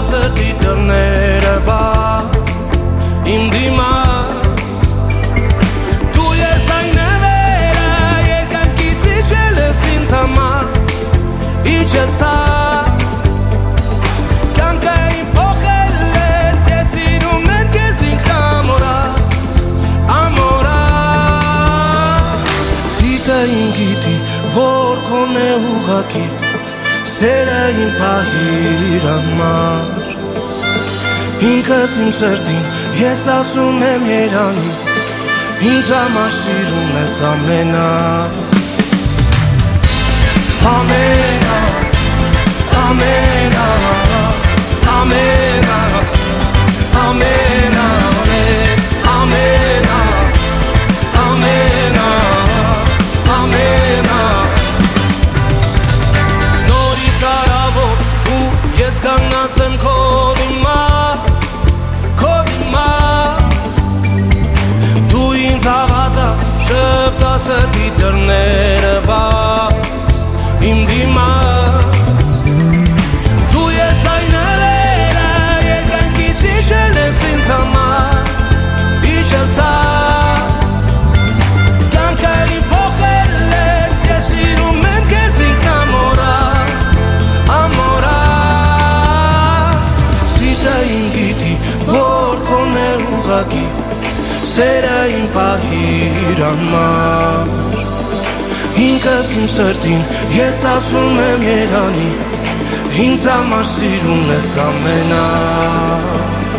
սրտի դռները բաց իմ դիմաց Դու ես այն նվերը Երկանքից իջել ես ինձ համար Իջեցած Կյանքը իմ փոխել ես Ես սիրում եմ քեզ ինքնամորած Ամորած Սիրտը իմ գիտի որ քոնե ուղղակի Սերը իմ պահիր համար Ինքս իմ սրտին ես ասում եմ երանի Ինձ համար սիրում ես ամենա Ամենա, ամենա, ամենա, ամենա, ամենա, ամենա, ամենա Նորից արավոր ու ես կանգնած եմ քո դիմաց Դու ինձ հավատա շպտա սրտի դռները բաց Իմ դիմաց Դու ես այն ալերը Երկանքից իջել ես ինձ համար Իջեցած Կյանքը իմ փոխել ես Ես սիրում եմ քեզ ինքնամորած Ամորած Սիրտը իմ գիտի որ քոնե ուղղակի Սերը իմ պահիր համար Ինքս իմ սրտին ես ասում եմ երանի Ինձ համար սիրում ես ամենա